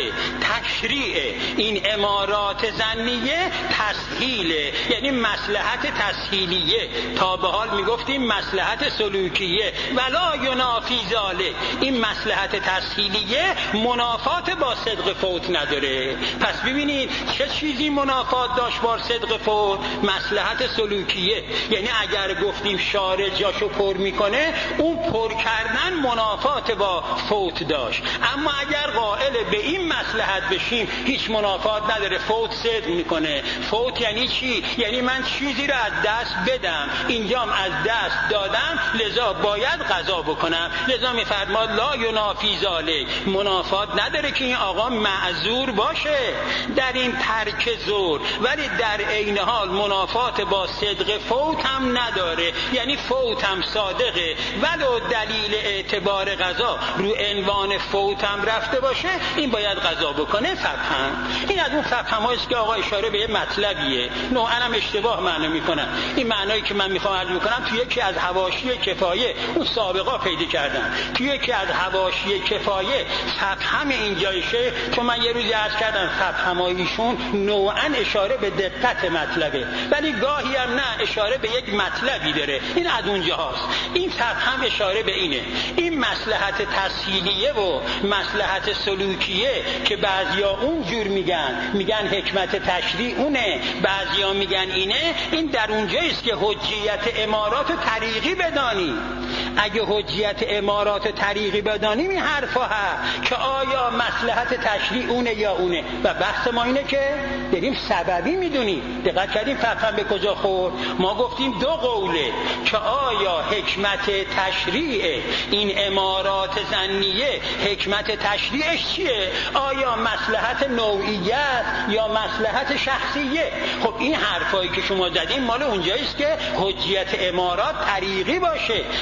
تشریع این امارات ظنیه تسهیله، یعنی مصلحت تسهیلیه. تا به حال میگفتیم مصلحت سلوکیه، ولا ینافی ذالک، این مصلحت تسهیلیه منافات با صدق فوت نداره. پس ببینید چه چیزی منافات داشت با صدق فوت؟ مصلحت سلوکیه. یعنی اگر گفتیم شارع جاشو پر میکنه، اون پر کردن منافات با فوت داشت. اما اگر قائل به این مصلحت بشیم، هیچ منافات نداره، فوت صدق میکنه. فوت یعنی چی؟ یعنی من چیزی رو از دست بدم، اینجام از دست دادم، لذا باید قضا بکنم. لذا میفرماد لا ینافی ذالک، منافات نداره که این آقا معذور باشه در این ترک ظهر، ولی در عین حال منافات با صدق فوت هم نداره. یعنی فوت هم صادقه، ولو دلیل اعتبار قضا رو عنوان فوت هم رفته باشه، این باید قضا بکنه. فهم، این از اون فهم هاییست که آقا اشاره به یه مطلبیه، نوعا هم اشتباه معنی میکنن. این معنایی که من میخوام عرض بکنم توی یکی از حواشی کفایه اون سابقا پیدا کردم، توی یکی از حواشی کفایه فهم اینجایشه، چون من یه روزی عرض کردم فهماییشون نوعا اشاره به دقت مطلبه، ولی گاهی هم نه، اشاره به یک مطلبی داره. این از اونجا هاست. این فهم اشاره به اینه، این مصلحت تسهیلیه و مصلحت سلوکیه که بعضیا اونجور میگن حکمت تشریع اونه، بعضیا میگن اینه، این در اونجاییست که حجیت امارات طریقی بدانی. اگه حجیت امارات طریقی بدانیم این حرفا هست که آیا مصلحت تشریع اونه یا اونه، و بحث ما اینه که داریم سببی میدونیم. دقت کردیم فهم به کجا خورد؟ ما گفتیم دو قوله که آیا حکمت تشریع این امارات ظنیه، حکمت تشریعش چیه؟ آیا مصلحت نوعیت یا مصلحت شخصیه؟ خب این حرفایی که شما زدین مال اونجاییست که حجیت امارات طریقی باشه. یعنی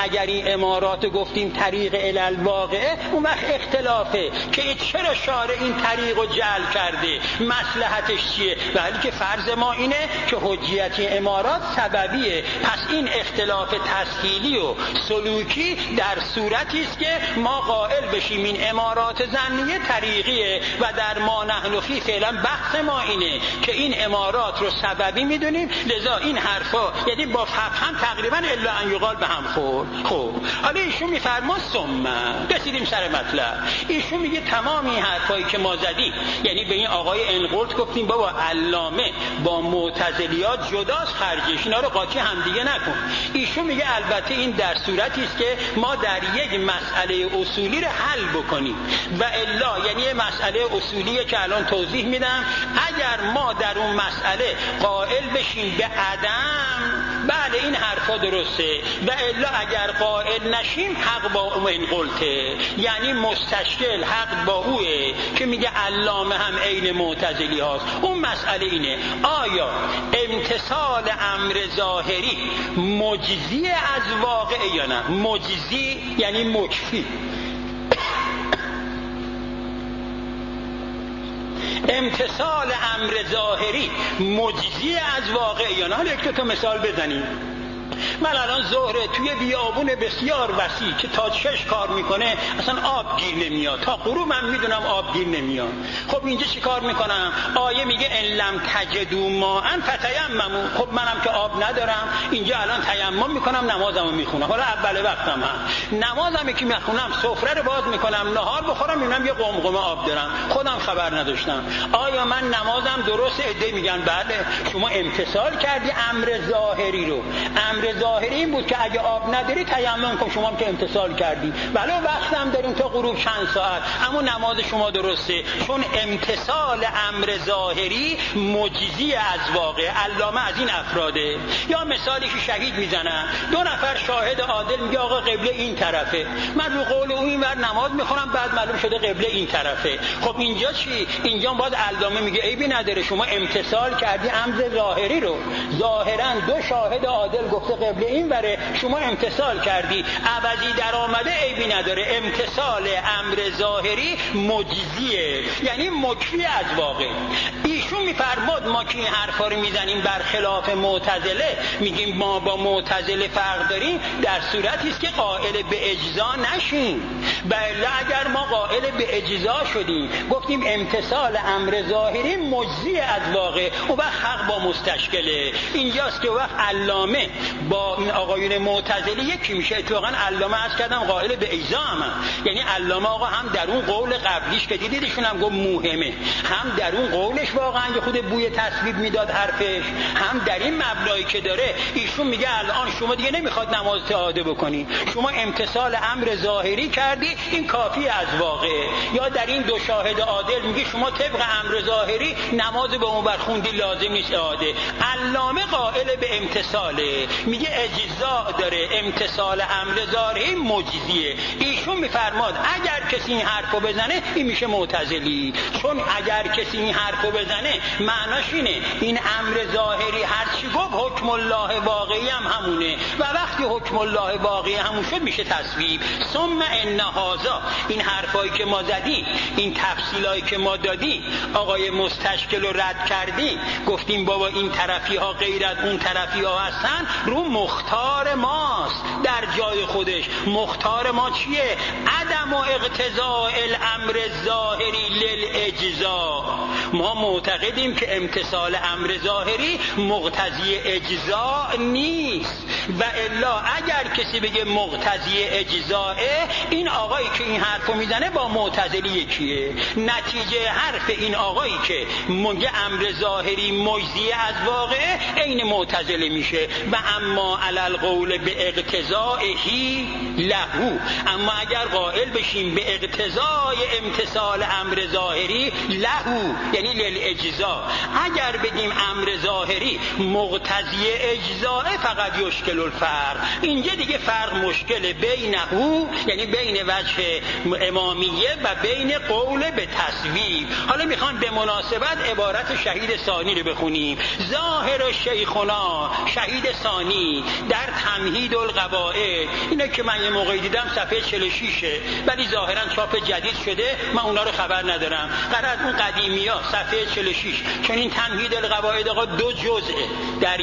اگر این امارات گفتیم طریق الالواقعه، اون وقت اختلافه که چرا شارع این طریق رو جعل کرده، مصلحتش چیه؟ ولی که فرض ما اینه که حجیت امارات سببیه. پس این اختلاف تسهیلی و سلوکی در صورتی است که ما قائل بشیم این امارات ظنیه طریقیه و در ما نحن فی فعلا بحث ما اینه که این امارات رو سببی میدونیم، لذا این حرفا یعنی با هم تقریبا الا ان یقال به هم خورد. خب حالا ایشون میفرما ثم رسیدیم سر مطلب. ایشون میگه تمام این حرفایی که ما زدیم، یعنی به این آقای انقلت گفتیم بابا علامه با معتزلیات جداست، خرجش اینا رو قاطی هم دیگه نکن. ایشون میگه البته این در صورتی است که ما در یک مسئله اصولی رو حل بکنیم و الا، یعنی مسئله اصولیه که الان توضیح میدم، اگر ما در اون مسئله قائل بشیم به عدم، بله این حرفا درسته، و الا اگر قائل نشیم حق با اون قلته، یعنی مستشکل حق با اوه که میگه علامه هم عین معتزلی هاست. اون مسئله اینه آیا امتثال امر ظاهری مجزی از واقع یا نه؟ مجزی یعنی مکفی. امتثال امر ظاهری مجزی از واقع یا نه؟ حالا یک دو تا مثال بزنیم. من الان ظهر توی بیابون بسیار وسیع که تا 6 کار میکنه اصلا آب گیر نمیاد، تا غروب من میدونم آب گیر نمیاد. خب اینجا چی کار میکنم؟ آیه میگه ان لم تجدوا ماء فتیمموا. خب منم که آب ندارم، اینجا الان تیمم میکنم، نمازمو میخونم. حالا اول وقتم هم نمازم که میخونم، سفره رو باز میکنم، نهار بخورم، میبینم یه قمقمه آب دارم، خودم خبر نداشتم. آیا من نمازم درسته؟ عده میگن بله شما امتثال کردی امر ظاهری رو. امر ظاهری این بود که اگه آب نداری تیمم کن، شما هم که امتثال کردی، بله وقت هم داریم تا غروب چند ساعت، اما نماز شما درسته، چون امتثال امر ظاهری مجزی از واقع. علامه از این افراده. یا مثالی که شهید میزنن، 2 نفر شاهد عادل میگه آقا قبله این طرفه، من رو قول او اینور نماز میخونم، بعد معلوم شده قبله این طرفه. خب اینجا چی؟ اینجا باید علامه میگه عیبی نداره، شما امتثال کردی امر ظاهری رو، ظاهرا 2 شاهد عادل گفته قبله این بره، شما امتثال کردی، عوضی در آمده عیبی نداره. امتثال امر ظاهری مجزیه، یعنی مکفی از واقع. ایشون میفرماد ما که این حرفا رو میزنیم برخلاف معتزله، میگیم ما با معتزله فرق داریم در صورتی است که قائل به اجزا نشیم. بله اگر ما قائل به اجزا شدیم، گفتیم امتثال امر ظاهری مجزی از واقع، اون وقت حق با مستشکله. اینجاست که وقت علامه با این آقایون معتزلی یکی میشه. اتفاقا علامه عرض کردم قائل به اجزا هم، یعنی علامه آقا هم در اون قول قبلیش که دیدید ایشون هم گفت موهمه، هم در اون قولش واقعا یه خود بوی تصویب میداد حرفش، هم در این مبنایی که داره ایشون میگه الان شما دیگه نمیخواد نماز اعاده بکنی، شما امتثال امر ظاهری کردی، این کافی از واقع. یا در این 2 شاهد عادل میگه شما طبق امر ظاهری نماز به اون برخوندی لازم نیست اعاده. علامه قائل به امتثاله، میگه اجزا داره، امتثال امر ظاهری مجزیه. ایشون میفرماد اگر کسی این حرفو بزنه این میشه معتزلی، چون اگر کسی این حرفو بزنه معناش اینه این امر ظاهری هر چی گفت حکم الله واقعی هم همونه، و وقتی حکم الله واقعی همون شد میشه تصویب. ثم ان هذا، این حرفایی که ما زدیم، این تفصیلایی که ما دادیم، آقای مستشکل رو رد کردیم، گفتیم بابا این طرفی ها غیر از اون طرفی ها هستن، رو مختار ماست در جای خودش. مختار ما چیه؟ عدم و اقتضاء الامر ظاهری للاجزا. ما معتقدیم که امتثال امر ظاهری مقتضی اجزا نیست، و الا اگر کسی بگه مقتضی اجزاه، این آقایی که این حرفو میزنه با معتزلی یکیه. نتیجه حرف این آقایی که میگه امر ظاهری مجزی از واقع عین معتزله میشه. و اما علی القول به اقتضائه له، اما اگر قائل بشیم به اقتضای امتثال امر ظاهری له، یعنی للاجزا، اگر بگیم امر ظاهری مقتضی اجزاه فقط یشکل مشکل الفرق. اینجا دیگه فرق مشکل بینه، یعنی بین وجه امامیه و بین قول به تصویب. حالا میخوان به مناسبت عبارت شهید ثانی رو بخونیم. ظاهر شیخنا شهید ثانی در تمهید القواعد، اینا که من یه موقعی دیدم صفحه 46 ولی ظاهرا چاپ جدید شده، من اونا رو خبر ندارم. قرار از اون قدیمی‌ها صفحه 46، چون این تمهید القواعد آقا 2 جزءه در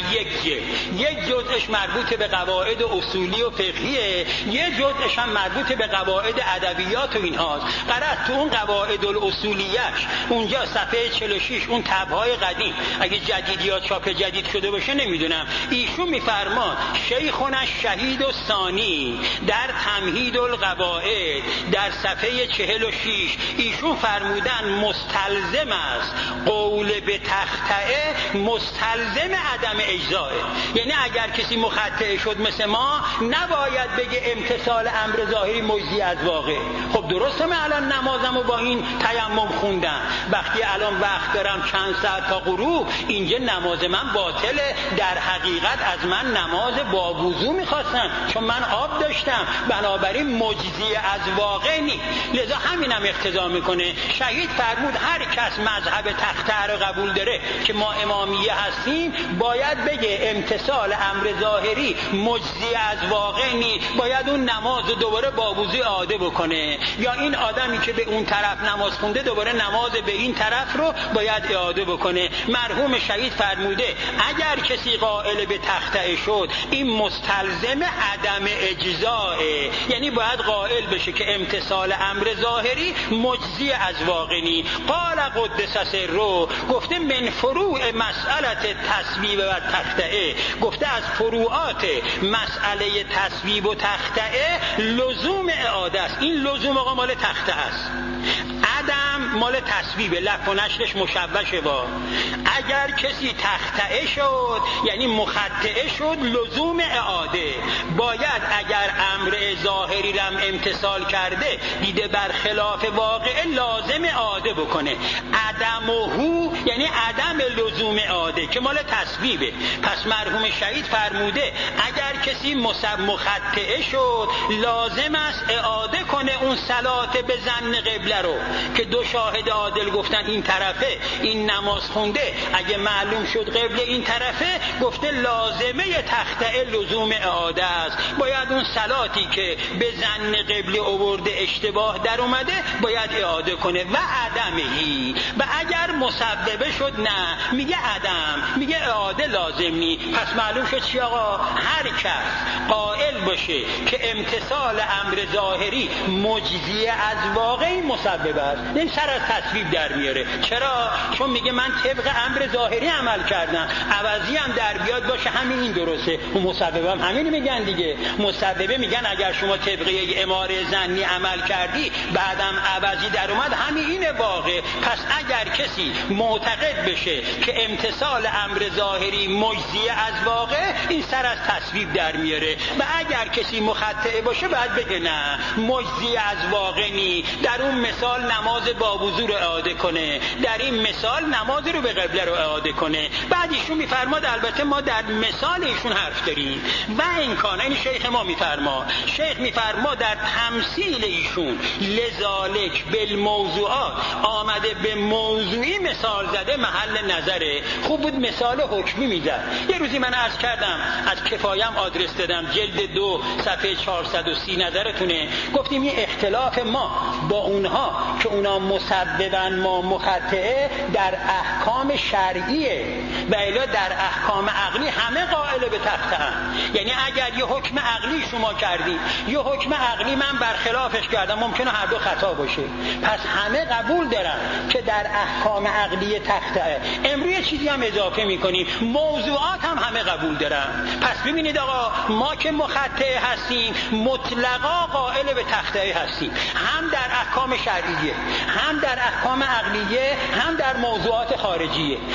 یک جزءش مربوط به قواعد اصولی و فقهیه، یه جزءش هم مربوط به قواعد ادبیات و اینهاست. قرار تو اون قواعد الاصولیش اونجا صفحه 46 اون تب‌های قدیم اگه جدیدی یا چاپ جدید شده باشه نمیدونم، ایشون میفرماد شیخنا شهید و ثانی در تمهید القواعد در صفحه 46 ایشون فرمودن مستلزم است قول به تخطئه، مستلزم عدم اجزاء. یعنی اگر کسی مخطئ شد مثل ما نباید بگه امتثال امر ظاهری مجزی از واقع. خب درسته من الان نمازمو با این تیمم خوندم، وقتی الان وقت دارم چند ساعت تا غروب، اینجا نماز من باطله. در حقیقت از من نماز با وضو میخواستن چون من آب داشتم، بنابراین مجزی از واقع نی. لذا همینم اقتضا میکنه. شهید فرمود هر کس مذهب تخطئه رو قبول داره که ما امامیه هستیم باید بگه امتثال امر ظاهری مجزی از واقع نی، باید اون نماز رو دوباره با وضو اعاده بکنه، یا این آدمی که به اون طرف نماز خونده دوباره نماز به این طرف رو باید اعاده بکنه. مرحوم شهید فرموده اگر کسی قائل به تخطئه شد این مستلزم عدم اجزائه، یعنی باید قائل بشه که امتثال امر ظاهری مجزی از واقع نی. قال قدس سره گفته من فروع مسئله تصویب و تخطئه، گفته از فروعات مسئله تصویب و تخطئه لزوم اعاده است. این لزوم آقا مال تخطئه است، عدم مال تصویب. لف و نشرش مشوشه با اگر کسی تخطئه شد یعنی مخطئه شد لزوم اعاده. باید اگر امر ظاهری رم امتثال کرده دیده برخلاف واقع لازم اعاده بکنه. عدم و هو یعنی عدم لزوم اعاده که مال تصویبه. پس مرحوم شهید فرموده اگر کسی مخطئه شد لازم است اعاده کنه اون صلات به ظن قبله رو که 2 شاهد عادل گفتن این طرفه این نماز خونده، اگه معلوم شد قبله این طرفه، گفته لازمه تخطئه لزوم اعاده است. باید اون صلاتی که به ظن قبله آورده اشتباه در اومده باید اعاده کنه. و عدمهی، و اگر مسببه شد نه میگه عدم، میگه اعاده لازم نی. پس معلوم شد چی آقا؟ هر کس قائل باشه که امتثال امر ظاهری مجزی از واقعی مسبب است، این سر از تصویب در میاره. چرا؟ چون میگه من طبق امر ظاهری عمل کردم، عوضی هم در بیاد باشه همین این درسته. اون مسبب هم همین میگن دیگه. مسببه میگن اگر شما طبق یک اماره ظنی عمل کردی بعدم عوضی در اومد همین اینه واقع. پس اگر کسی معتقد بشه که امتثال امر ظاهری مجزی از واقع، این سر از تصویب در میاره. و اگر کسی مخطئ باشه باید بگه نه مجزی از واقع نی، در اون مثال نماز با وضو رو اعاده کنه، در این مثال نماز رو به قبله رو اعاده کنه. بعد ایشون میفرماد البته ما در مثال ایشون حرف داریم و این کانه، این شیخ ما میفرما، شیخ میفرما در تمثیل ایشون لذالک بالموضوعات آمده به موضوعی مثال زده محل نظره. خوب بود مثال حکمی میزد. یه روزی من عرض کردم از کفایم آدرس دادم جلد 2 صفحه 430 نظرتونه، گفتیم این اختلاف ما با اونها که اونا مسببن ما مخطئه در احکام شرعیه و الا در احکام عقلی همه قائل به تخطئه. یعنی اگر یه حکم عقلی شما کردی یه حکم عقلی من برخلافش کردم ممکنه هر دو خطا باشه، پس همه قبول دارن که در احکام عقلی تخطئه. امروز چیزی هم اضافه میکنیم موضوعات هم همه قبول دارن. پس ببینید آقا ما که مخطئ هستیم مطلقا قائل به تخطئه هستیم، هم در احکام شرعیه هم در احکام عقلیه هم در موضوعات خارجیه. اما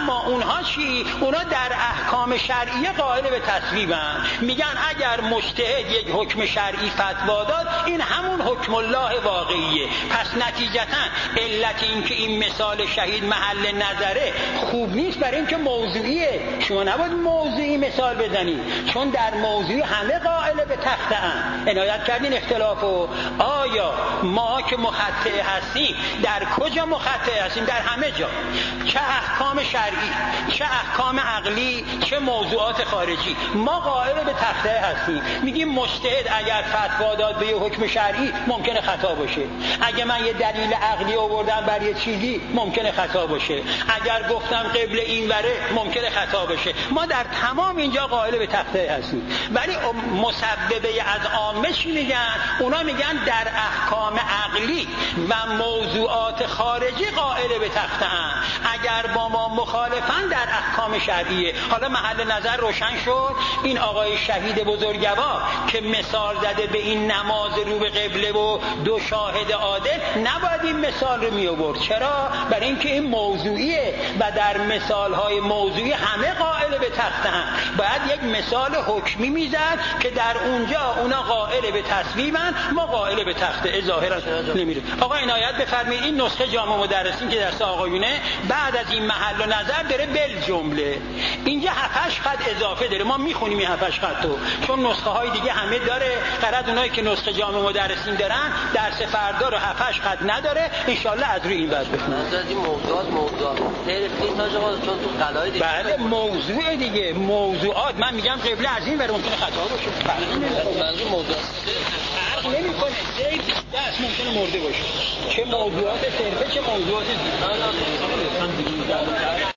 اما اونها چی؟ اونا در احکام شرعی قائل به تصویبن، میگن اگر مجتهد یک حکم شرعی فتوا داد این همون حکم الله واقعیه. پس نتیجتا علت این که این مثال شهید محل نظره خوب نیست برای اینکه موضوعیه. شما نباید موضوعی مثال بزنید، چون در موضوعی همه قائل به تخته ان. عنایت کردین اختلافو. آیا ما که مخطئ هستیم در کجا مخطئ هستیم؟ در همه جا، چه احکام شرعی، چه احکام عقلی، چه موضوعات خارجی، ما قائل به تخته هستیم. میگیم مجتهد اگر فتوا داد به یه حکم شرعی ممکنه خطا باشه، اگه من یه دلیل عقلی آوردم برای یه چیزی ممکنه خطا باشه، اگر گفتم قبل این وره ممکنه خطا باشه. ما در تمام اینجا قائل به تخته هستیم. ولی مسببه از عامه چی میگن؟ اونا میگن در احکام عقلی و موضوعات خارجی قائل به تخته ان. اگر با ما مخالفن در احکام شرعیه. حالا محل نظر روشن شد. این آقای شهید بزرگوار که مثال زده به این نماز رو به قبله و دو شاهد عادل، نباید این مثال رو می آورد. چرا؟ برای اینکه این موضوعیه و در مثالهای موضوعی همه قائل به تخته ان. باید یک مثال حکمی میزد که در اونجا اونا قائل به تصویبن، ما قائل به تخته. ظاهرا نمیره. آقا عنایت بفرمایید این نسخه جامع مدرسین که درس آقایونه بعد از این محل و نظر داره بل جمله. اینجا 7 خط اضافه داره. ما میخونیم این 7 خطو چون نسخه های دیگه همه داره. فقط اونایی که نسخه جامع مدرسین دارن درس فردا رو 7 خط نداره. ان شاءالله از روی این بعد بخونیم. از این موضوعات تعریفی تاج آقا چون تو قلای دیگه بله موضوع دیگه موضوعات. من میگم قبله از این ور ممکنه خطا باشه. منظور موضوعات فرق نمیکنه. زید دست ممکنه مرده باشه. چه موضوعات صرفه چه موضوعات دیگه.